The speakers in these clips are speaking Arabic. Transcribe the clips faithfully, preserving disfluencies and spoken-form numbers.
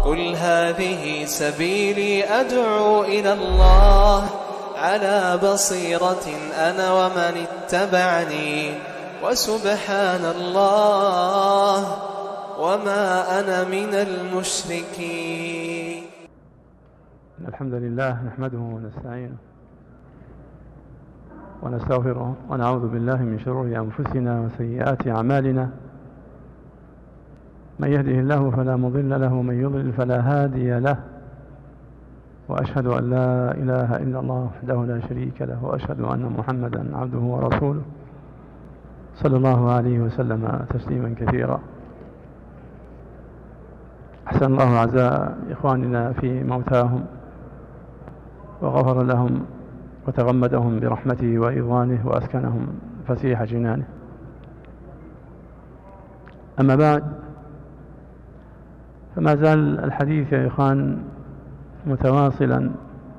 قل هذه سبيلي أدعو إلى الله على بصيرة أنا ومن اتبعني وسبحان الله وما أنا من المشركين. الحمد لله نحمده ونستعينه ونستغفره ونعوذ بالله من شرور أنفسنا وسيئات أعمالنا، من يهده الله فلا مضل له ومن يضلل فلا هادي له، وأشهد أن لا إله إلا الله وحده لا شريك له، وأشهد أن محمدا عبده ورسوله صلى الله عليه وسلم تسليما كثيرا. أحسن الله عزاء إخواننا في موتاهم وغفر لهم وتغمدهم برحمته وإضوانه وأسكنهم فسيح جنانه. أما بعد، فما زال الحديث يا إخوان متواصلا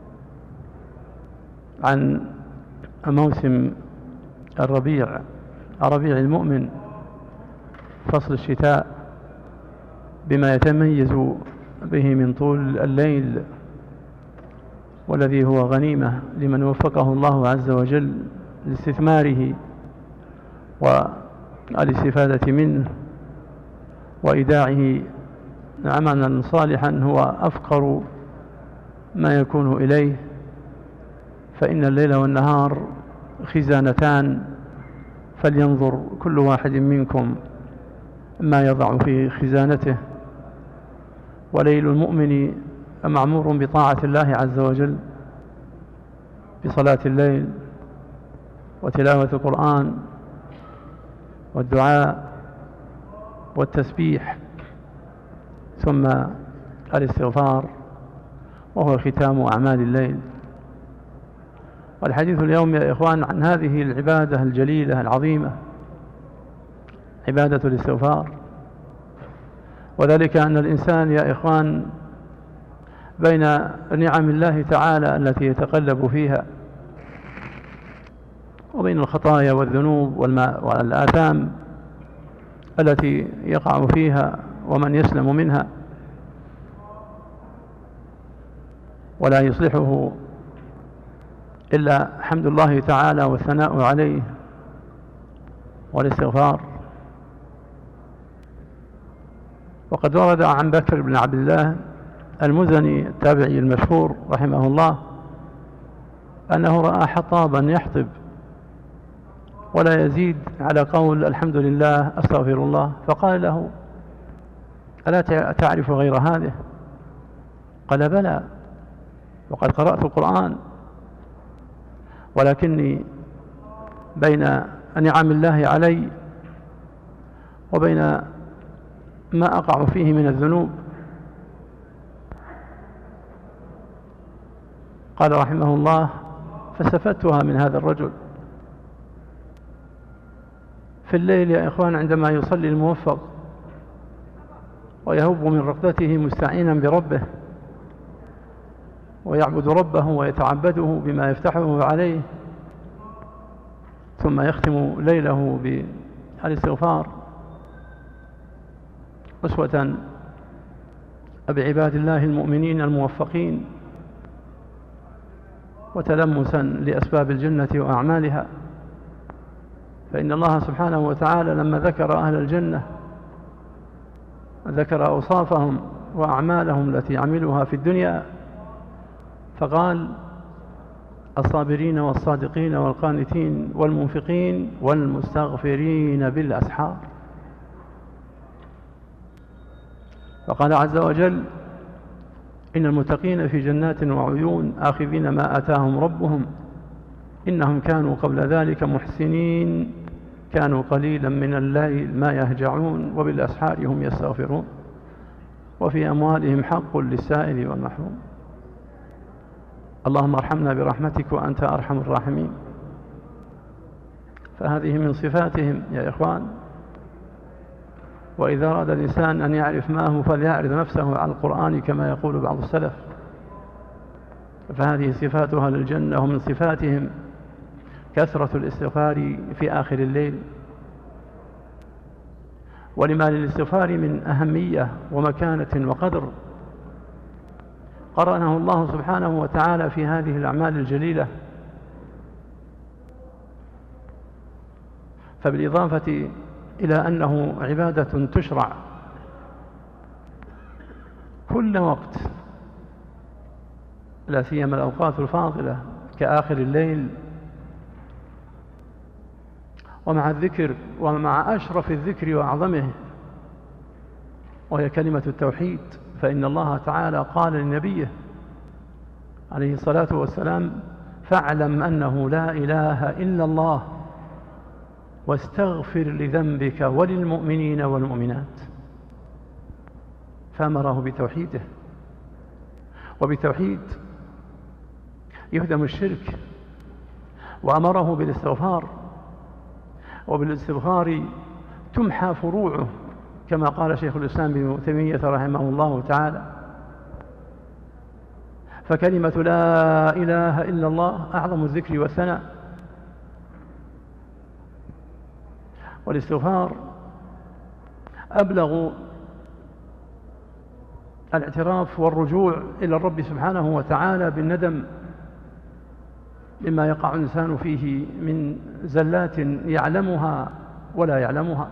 عن موسم الربيع، الربيع المؤمن، فصل الشتاء، بما يتميز به من طول الليل، والذي هو غنيمة لمن وفقه الله عز وجل لاستثماره والاستفادة منه وإيداعه عملا صالحا هو أفقر ما يكون إليه، فإن الليل والنهار خزانتان، فلينظر كل واحد منكم ما يضع في خزانته. وليل المؤمن معمور بطاعة الله عز وجل، بصلاة الليل وتلاوة القرآن والدعاء والتسبيح، ثم الاستغفار، وهو ختام أعمال الليل. والحديث اليوم يا إخوان عن هذه العبادة الجليلة العظيمة، عبادة الاستغفار. وذلك أن الإنسان يا إخوان بين نعم الله تعالى التي يتقلب فيها وبين الخطايا والذنوب والآثام التي يقع فيها ومن يسلم منها ولا يصلحه إلا حمد الله تعالى والثناء عليه والاستغفار. وقد ورد عن بكر بن عبد الله المزني التابعي المشهور رحمه الله أنه رأى حطابا يحطب ولا يزيد على قول الحمد لله أستغفر الله، فقال له: ألا تعرف غير هذه؟ قال: بلى، وقد قرأت القرآن، ولكني بين نعم الله علي وبين ما أقع فيه من الذنوب. قال رحمه الله: فاستفدتها من هذا الرجل. في الليل يا إخوان عندما يصلي الموفق ويهب من رقدته مستعينا بربه ويعبد ربه ويتعبده بما يفتحه عليه، ثم يختم ليله بالاستغفار، أسوة بعباد الله المؤمنين الموفقين وتلمسا لأسباب الجنة وأعمالها. فإن الله سبحانه وتعالى لما ذكر أهل الجنة ذكر أوصافهم وأعمالهم التي عملوها في الدنيا، فقال: الصابرين والصادقين والقانتين والمنفقين والمستغفرين بالأسحار. فقال عز وجل: إن المتقين في جنات وعيون آخذين ما آتاهم ربهم إنهم كانوا قبل ذلك محسنين كانوا قليلا من الليل ما يهجعون وبالأسحار هم يستغفرون وفي أموالهم حق للسائل والمحروم. اللهم ارحمنا برحمتك وأنت أرحم الراحمين. فهذه من صفاتهم يا إخوان. وإذا أراد الإنسان أن يعرف ما هو فليعرض نفسه على القرآن كما يقول بعض السلف. فهذه صفاتها للجنة. ومن صفاتهم كثرة الاستغفار في آخر الليل. ولما للاستغفار من أهمية ومكانة وقدر قرنه الله سبحانه وتعالى في هذه الأعمال الجليلة. فبالإضافة إلى أنه عبادة تشرع كل وقت، لا سيما الأوقات الفاضلة كآخر الليل، ومع الذكر ومع أشرف الذكر وأعظمه وهي كلمة التوحيد، فإن الله تعالى قال لنبيه عليه الصلاة والسلام: فاعلم أنه لا إله إلا الله واستغفر لذنبك وللمؤمنين والمؤمنات. فأمره بتوحيده، وبالتوحيد يهدم الشرك، وأمره بالاستغفار، وبالاستغفار تمحى فروعه كما قال شيخ الإسلام ابن تيمية رحمه الله تعالى. فكلمة لا إله إلا الله أعظم الذكر والثناء، والاستغفار أبلغ الاعتراف والرجوع إلى الرب سبحانه وتعالى بالندم مما يقع الإنسان فيه من زلات يعلمها ولا يعلمها.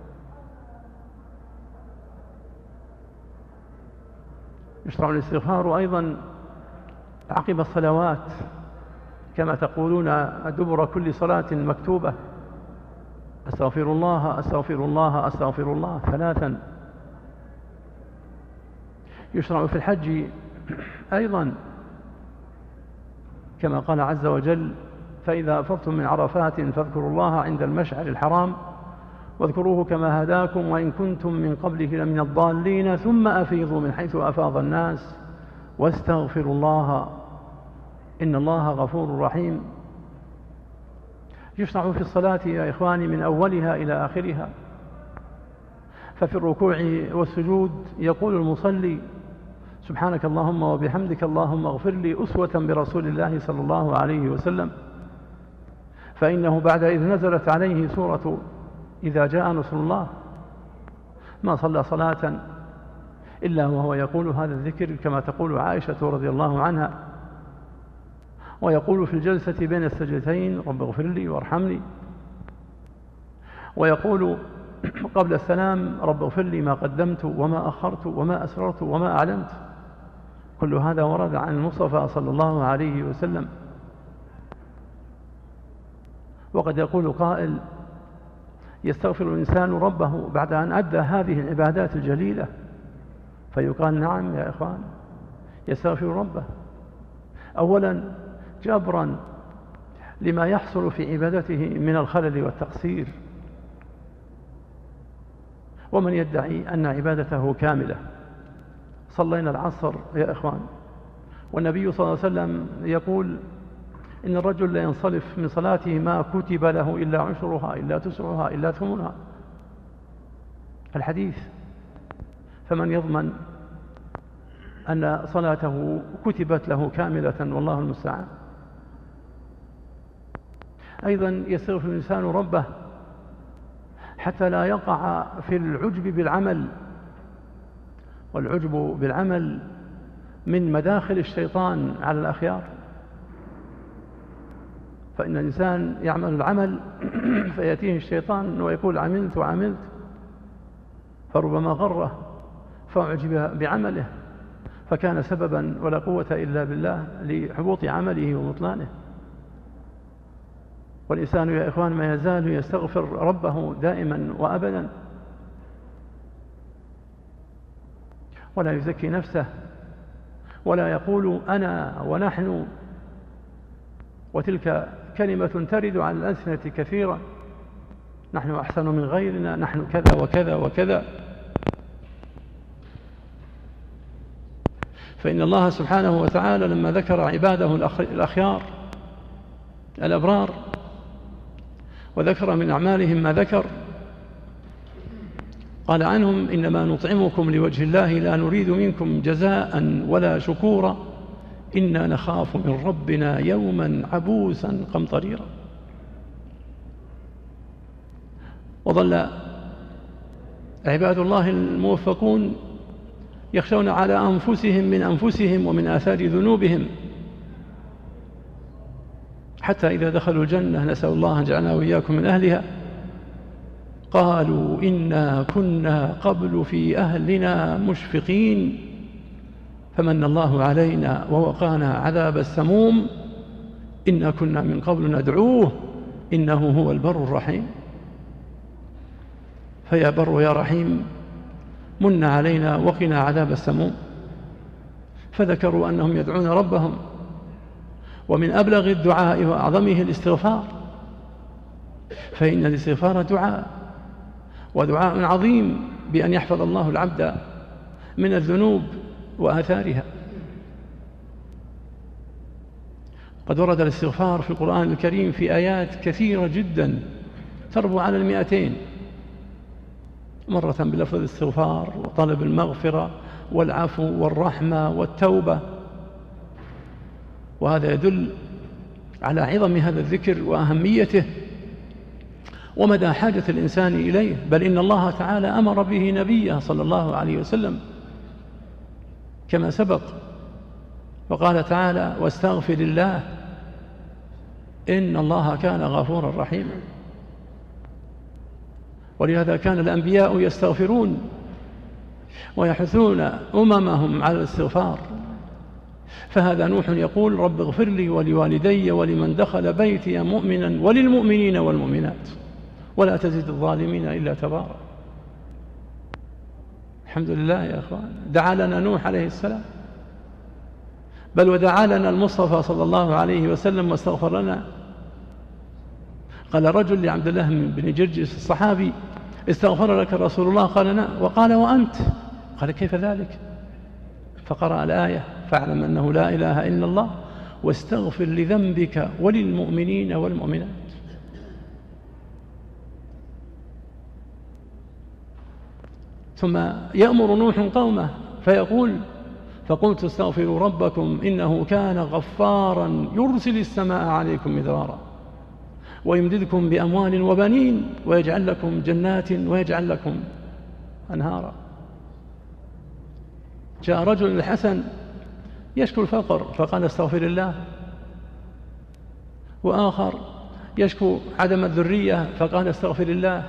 يشرع الاستغفار أيضا عقب الصلوات كما تقولون دبر كل صلاة مكتوبة: أستغفر الله أستغفر الله أستغفر الله ثلاثا. يشرع في الحج أيضا كما قال عز وجل: فإذا أفضتم من عرفات فاذكروا الله عند المشعر الحرام واذكروه كما هداكم وإن كنتم من قبله لمن الضالين ثم أفيضوا من حيث أفاض الناس واستغفروا الله إن الله غفور رحيم. يشرع في الصلاة يا إخواني من أولها إلى آخرها، ففي الركوع والسجود يقول المصلي: سبحانك اللهم وبحمدك اللهم اغفر لي، أسوة برسول الله صلى الله عليه وسلم، فإنه بعد إذ نزلت عليه سورة إذا جاء نصر الله ما صلى صلاة إلا وهو يقول هذا الذكر كما تقول عائشة رضي الله عنها، ويقول في الجلسة بين السجدتين: رب اغفر لي وارحمني، ويقول قبل السلام: رب اغفر لي ما قدمت وما أخرت وما أسررت وما أعلنت. كل هذا ورد عن المصطفى صلى الله عليه وسلم. وقد يقول قائل: يستغفر الإنسان ربه بعد أن أدى هذه العبادات الجليلة، فيقال: نعم يا إخوان، يستغفر ربه أولا جبرا لما يحصل في عبادته من الخلل والتقصير. ومن يدعي أن عبادته كاملة، صلينا العصر يا إخوان والنبي صلى الله عليه وسلم يقول: إن الرجل لا ينصرف من صلاته ما كتب له إلا عشرها إلا تسعها إلا ثمنها، الحديث. فمن يضمن أن صلاته كتبت له كاملة؟ والله المستعان. أيضا يستغفر الإنسان ربه حتى لا يقع في العجب بالعمل، والعجب بالعمل من مداخل الشيطان على الأخيار. فإن الإنسان يعمل العمل فيأتيه الشيطان ويقول: عملت وعملت، فربما غره فأعجب بعمله فكان سببا ولا قوة إلا بالله لحبوط عمله وبطلانه. والإنسان يا إخوان ما يزال يستغفر ربه دائما وأبدا، ولا يزكي نفسه ولا يقول أنا ونحن، وتلك كلمة ترد على الألسنة كثيرا: نحن أحسن من غيرنا، نحن كذا وكذا وكذا. فإن الله سبحانه وتعالى لما ذكر عباده الأخيار الأبرار وذكر من أعمالهم ما ذكر، قال عنهم: إنما نطعمكم لوجه الله لا نريد منكم جزاء ولا شكورا إنا نخاف من ربنا يوما عبوسا قمطريرا. وظل عباد الله الموفقون يخشون على أنفسهم من أنفسهم ومن آثار ذنوبهم، حتى إذا دخلوا الجنة، نسأل الله أن جعلنا وإياكم من أهلها، قالوا إنا كنا قبل في أهلنا مشفقين فمن الله علينا ووقانا عذاب السموم إنا كنا من قبل ندعوه إنه هو البر الرحيم. فيا بر يا رحيم من علينا وقنا عذاب السموم. فذكروا أنهم يدعون ربهم، ومن أبلغ الدعاء وأعظمه الاستغفار، فإن الاستغفار دعاء، ودعاء عظيم بأن يحفظ الله العبد من الذنوب وآثارها. قد ورد الاستغفار في القرآن الكريم في آيات كثيرة جدا تربو على المئتين، مرة بلفظ الاستغفار وطلب المغفرة والعفو والرحمة والتوبة، وهذا يدل على عظم هذا الذكر وأهميته ومدى حاجة الإنسان إليه. بل إن الله تعالى أمر به نبيه صلى الله عليه وسلم كما سبق، وقال تعالى واستغفر الله إن الله كان غفورا رحيما. ولهذا كان الأنبياء يستغفرون ويحثون أممهم على الاستغفار. فهذا نوح يقول رب اغفر لي ولوالدي ولمن دخل بيتي مؤمنا وللمؤمنين والمؤمنات ولا تزد الظالمين إلا تبارا. الحمد لله يا أخوان، دعا لنا نوح عليه السلام، بل ودعا لنا المصطفى صلى الله عليه وسلم واستغفر لنا. قال رجل لعبد الله بن جرجس الصحابي استغفر لك رسول الله؟ قال نعم. وقال وأنت؟ قال كيف ذلك؟ فقرأ الآية فاعلم أنه لا إله إلا الله واستغفر لذنبك وللمؤمنين والمؤمنات. ثم يأمر نوح قومه فيقول فقلت استغفروا ربكم إنه كان غفارا يرسل السماء عليكم مدرارا ويمددكم بأموال وبنين ويجعل لكم جنات ويجعل لكم أنهارا. جاء رجل الحسن يشكو الفقر فقال استغفر الله، وآخر يشكو عدم الذرية فقال استغفر الله،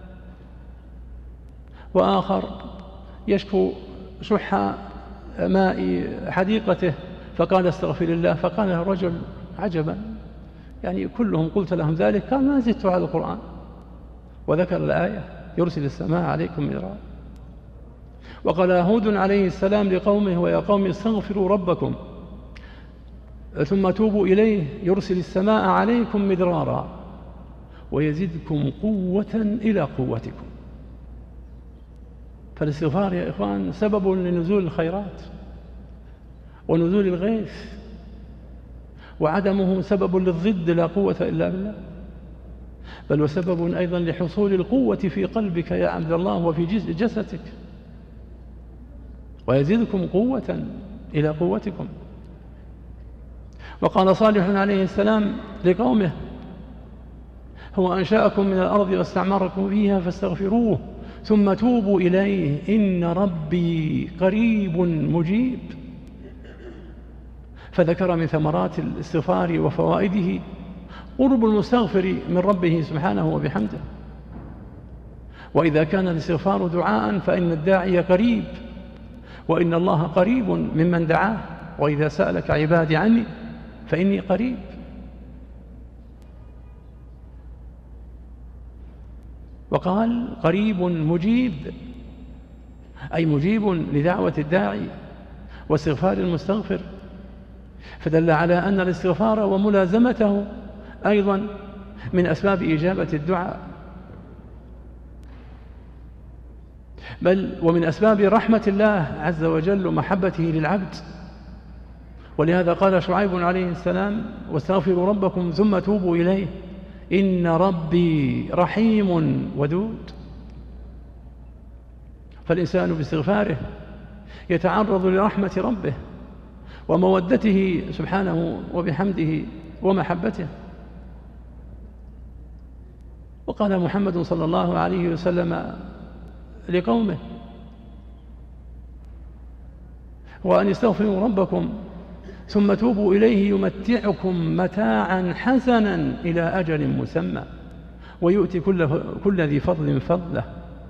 وآخر يشكو شح ماء حديقته فقال استغفر الله. فقال له الرجل عجبا، يعني كلهم قلت لهم ذلك؟ قال ما زدت على القرآن، وذكر الآية يرسل السماء عليكم مدرارا. وقال هود عليه السلام لقومه ويا قوم استغفروا ربكم ثم توبوا إليه يرسل السماء عليكم مدرارا ويزدكم قوة إلى قوتكم. فالاستغفار يا إخوان سبب لنزول الخيرات ونزول الغيث، وعدمه سبب للضد لا قوة إلا بالله، بل وسبب أيضا لحصول القوة في قلبك يا عبد الله وفي جسدك. ويزيدكم قوة إلى قوتكم. وقال صالح عليه السلام لقومه هو أنشأكم من الأرض واستعمركم فيها فاستغفروه ثم توبوا إليه إن ربي قريب مجيب. فذكر من ثمرات الاستغفار وفوائده قرب المستغفر من ربه سبحانه وبحمده. وإذا كان الاستغفار دعاء فإن الداعي قريب، وإن الله قريب ممن دعاه، وإذا سألك عبادي عني فإني قريب. وقال قريب مجيب، أي مجيب لدعوة الداعي واستغفار المستغفر، فدل على أن الاستغفار وملازمته أيضا من أسباب إجابة الدعاء، بل ومن أسباب رحمة الله عز وجل ومحبته للعبد. ولهذا قال شعيب عليه السلام واستغفروا ربكم ثم توبوا إليه إن ربي رحيم ودود. فالإنسان باستغفاره يتعرض لرحمة ربه ومودته سبحانه وبحمده ومحبته. وقال محمد صلى الله عليه وسلم لقومه وأن استغفروا ربكم ثم توبوا إليه يمتعكم متاعا حسنا إلى أجل مسمى ويؤتي كل, كل ذي فضل فضله.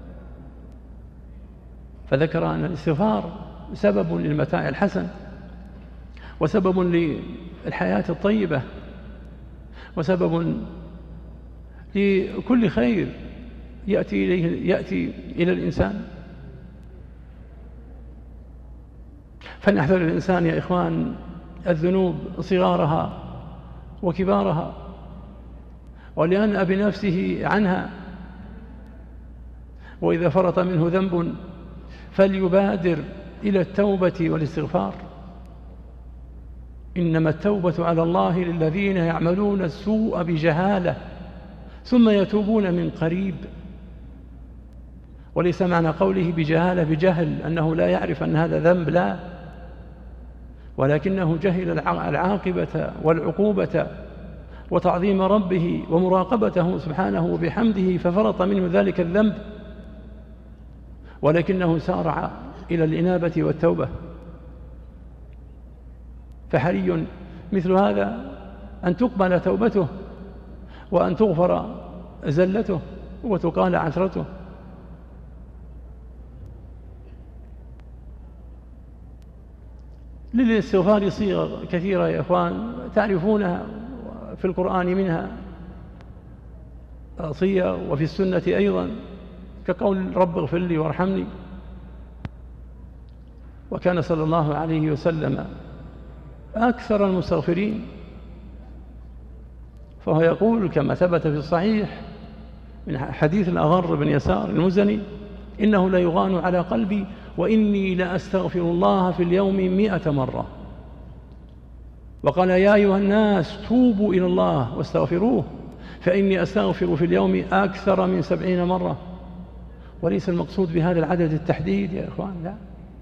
فذكر أن الاستغفار سبب للمتاع الحسن وسبب للحياة الطيبة وسبب لكل خير يأتي إليه يأتي إلى الإنسان. فليحذر الإنسان يا إخوان الذنوب صغارها وكبارها ولينأ بنفسه عنها، وإذا فرط منه ذنب فليبادر إلى التوبة والاستغفار. إنما التوبة على الله للذين يعملون السوء بجهالة ثم يتوبون من قريب. وليس معنى قوله بجهالة بجهل أنه لا يعرف أن هذا ذنب، لا، ولكنه جهل العاقبة والعقوبة وتعظيم ربه ومراقبته سبحانه وبحمده ففرط منه ذلك الذنب، ولكنه سارع إلى الإنابة والتوبة. فحري مثل هذا أن تقبل توبته وأن تغفر زلته وتقال عثرته. للاستغفار صيغ كثيرة يا إخوان تعرفونها في القرآن، منها صيغ وفي السنة أيضا، كقول رب اغفر لي وارحمني. وكان صلى الله عليه وسلم أكثر المستغفرين، فهو يقول كما ثبت في الصحيح من حديث الأغر بن يسار المزني: إنه لا يغان على قلبي وإني لأستغفر الله في اليوم مئة مرة. وقال: يا أيها الناس توبوا إلى الله واستغفروه فإني أستغفر في اليوم أكثر من سبعين مرة. وليس المقصود بهذا العدد التحديد يا إخوان، لا،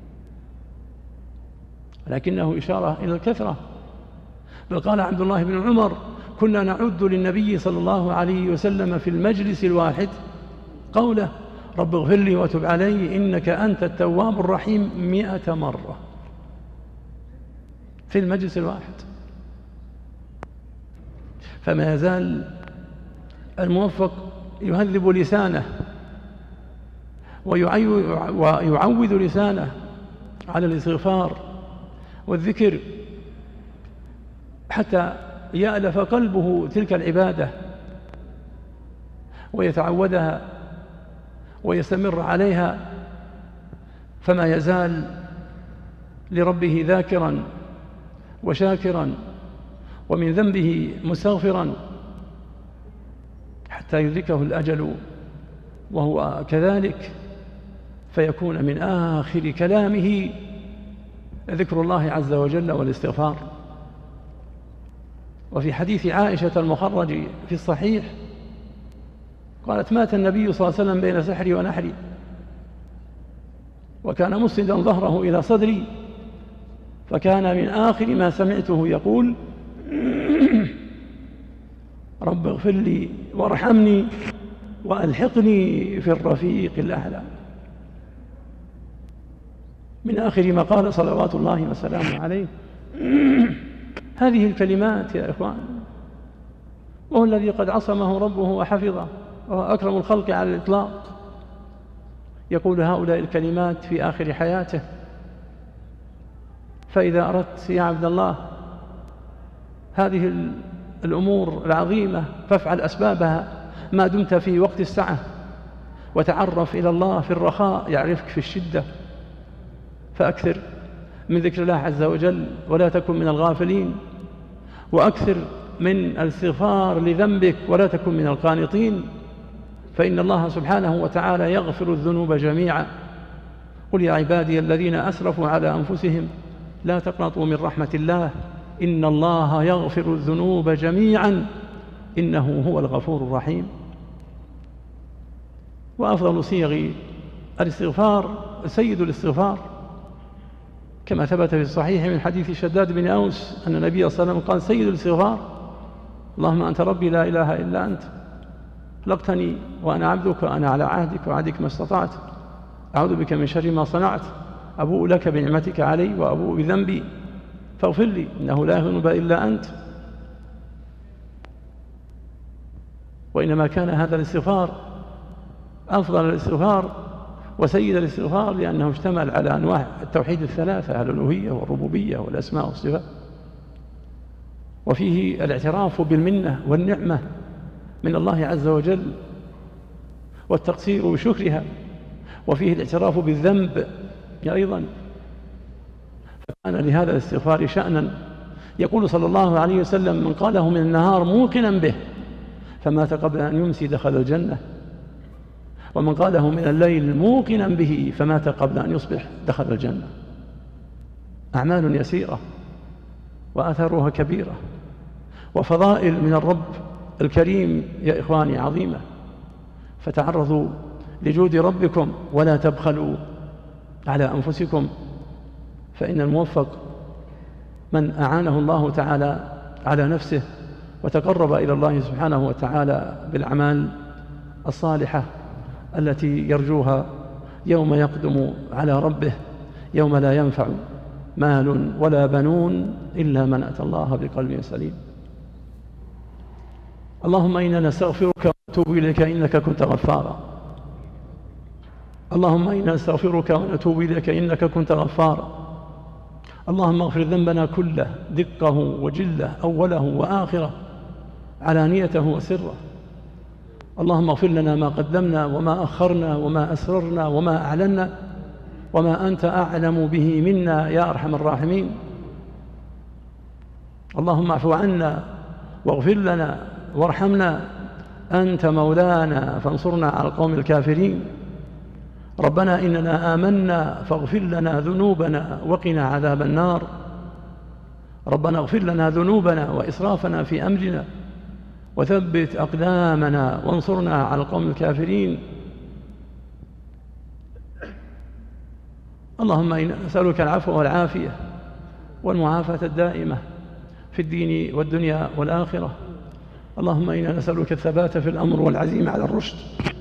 لكنه إشارة إلى الكثرة. بل قال عبد الله بن عمر: كنا نعد للنبي صلى الله عليه وسلم في المجلس الواحد قوله: رب اغفر لي وتب علي إنك أنت التواب الرحيم مئة مرة، في المجلس الواحد. فما يزال الموفق يهذب لسانه ويعود لسانه على الاستغفار والذكر حتى يألف قلبه تلك العبادة ويتعودها ويستمر عليها، فما يزال لربه ذاكرا وشاكرا ومن ذنبه مستغفرا حتى يدركه الأجل وهو كذلك، فيكون من آخر كلامه ذكر الله عز وجل والاستغفار. وفي حديث عائشة المخرج في الصحيح قالت: مات النبي صلى الله عليه وسلم بين سحري ونحري، وكان مسندا ظهره إلى صدري، فكان من آخر ما سمعته يقول: رب اغفر لي وارحمني وألحقني في الرفيق الأعلى. من آخر ما قال صلوات الله وسلامه عليه هذه الكلمات يا إخوان، وهو الذي قد عصمه ربه وحفظه وهو أكرم الخلق على الإطلاق، يقول هؤلاء الكلمات في آخر حياته. فإذا أردت يا عبد الله هذه الأمور العظيمة فافعل أسبابها ما دمت في وقت السعة، وتعرف إلى الله في الرخاء يعرفك في الشدة. فأكثر من ذكر الله عز وجل ولا تكن من الغافلين، وأكثر من الاستغفار لذنبك ولا تكن من القانطين، فإن الله سبحانه وتعالى يغفر الذنوب جميعا. قل يا عبادي الذين أسرفوا على أنفسهم لا تقنطوا من رحمة الله إن الله يغفر الذنوب جميعا إنه هو الغفور الرحيم. وأفضل صيغ الاستغفار سيد الاستغفار، كما ثبت في الصحيح من حديث شداد بن أوس أن النبي صلى الله عليه وسلم قال: سيد الاستغفار اللهم أنت ربي لا إله إلا أنت، خلقتني وأنا عبدك وأنا على عهدك وعهدك ما استطعت، أعوذ بك من شر ما صنعت، أبوء لك بنعمتك علي وأبوء بذنبي فاغفر لي إنه لا يذنب إلا أنت. وإنما كان هذا الاستغفار أفضل الاستغفار وسيد الاستغفار لأنه اشتمل على أنواع التوحيد الثلاثة: الألوهية والربوبية والأسماء والصفات، وفيه الاعتراف بالمنة والنعمة من الله عز وجل والتقصير بشكرها، وفيه الاعتراف بالذنب أيضا. فكان لهذا الاستغفار شأنا. يقول صلى الله عليه وسلم: من قاله من النهار موقنا به فمات قبل أن يمسي دخل الجنة، ومن قاله من الليل موقنا به فمات قبل أن يصبح دخل الجنة. أعمال يسيرة وآثارها كبيرة، وفضائل من الرب الكريم يا إخواني عظيمة. فتعرضوا لجود ربكم ولا تبخلوا على أنفسكم، فإن الموفق من أعانه الله تعالى على نفسه وتقرب إلى الله سبحانه وتعالى بالأعمال الصالحة التي يرجوها يوم يقدم على ربه، يوم لا ينفع مال ولا بنون إلا من أتى الله بقلب سليم. اللهم إنا نستغفرك ونتوب إليك إنك كنت غفارا. اللهم إنا نستغفرك ونتوب إليك إنك كنت غفارا. اللهم اغفر ذنبنا كله دقه وجله أوله وآخره علانيته وسره. اللهم اغفر لنا ما قدمنا وما أخرنا وما أسررنا وما أعلنا وما أنت أعلم به منا يا أرحم الراحمين. اللهم اعف عنا واغفر لنا وارحمنا، أنت مولانا فانصرنا على القوم الكافرين. ربنا إننا آمنا فاغفر لنا ذنوبنا وقنا عذاب النار. ربنا اغفر لنا ذنوبنا وإسرافنا في أمرنا وثبت أقدامنا وانصرنا على القوم الكافرين. اللهم إنا نسألك العفو والعافية والمعافاة الدائمة في الدين والدنيا والآخرة. اللهم إنا نسألك الثبات في الأمر والعزيمة على الرشد،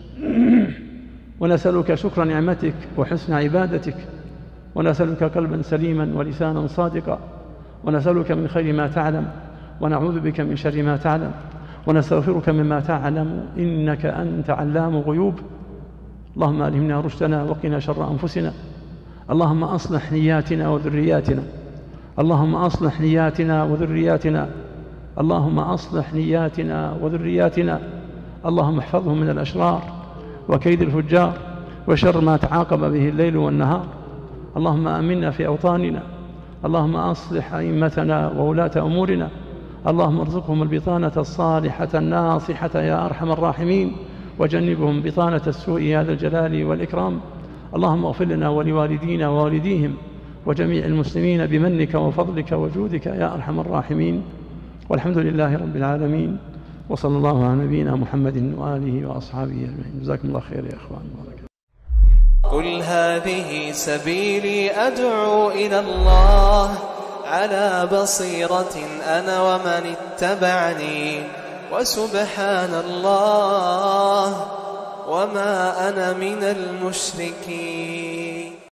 ونسألك شكر نعمتك وحسن عبادتك، ونسألك قلبا سليما ولسانا صادقا، ونسألك من خير ما تعلم ونعوذ بك من شر ما تعلم، ونستغفرك مما تعلم إنك أنت علام غيوب. اللهم ألهمنا رشدنا وقنا شر أنفسنا. اللهم أصلح نياتنا وذرياتنا. اللهم أصلح نياتنا وذرياتنا. اللهم أصلح نياتنا وذرياتنا. اللهم احفظهم من الأشرار وكيد الفجار وشر ما تعاقب به الليل والنهار. اللهم آمنا في أوطاننا. اللهم أصلح أئمتنا وولاة أمورنا. اللهم ارزقهم البطانة الصالحة الناصحة يا أرحم الراحمين، وجنبهم بطانة السوء يا ذا الجلال والإكرام. اللهم اغفر لنا ولوالدينا ووالديهم وجميع المسلمين بمنك وفضلك وجودك يا أرحم الراحمين. والحمد لله رب العالمين، وصلى الله على نبينا محمد وآله وأصحابه أجمعين. جزاكم الله خير يا إخوان. قل هذه سبيلي أدعو إلى الله على بصيرة أنا ومن اتبعني، وسبحان الله وما أنا من المشركين.